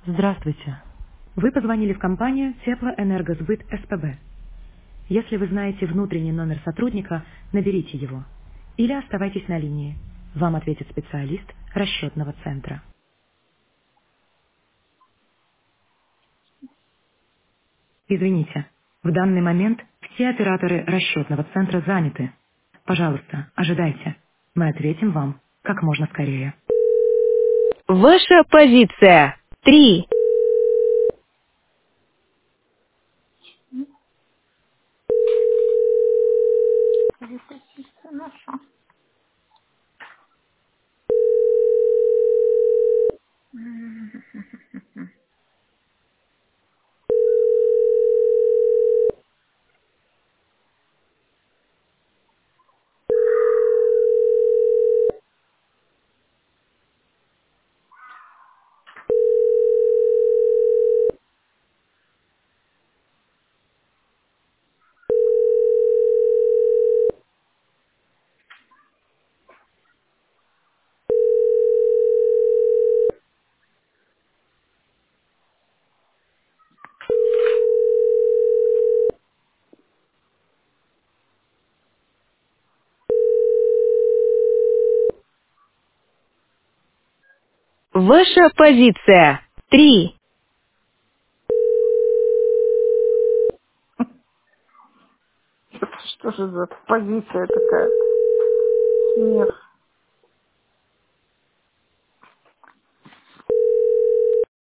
Здравствуйте. Вы позвонили в компанию Теплоэнергосбыт СПБ. Если вы знаете внутренний номер сотрудника, наберите его. Или оставайтесь на линии. Вам ответит специалист расчетного центра. Извините, в данный момент все операторы расчетного центра заняты. Пожалуйста, ожидайте. Мы ответим вам как можно скорее. Ваша позиция. 3. Хорошо. Ваша позиция. 3. Это что же за позиция такая? Смех.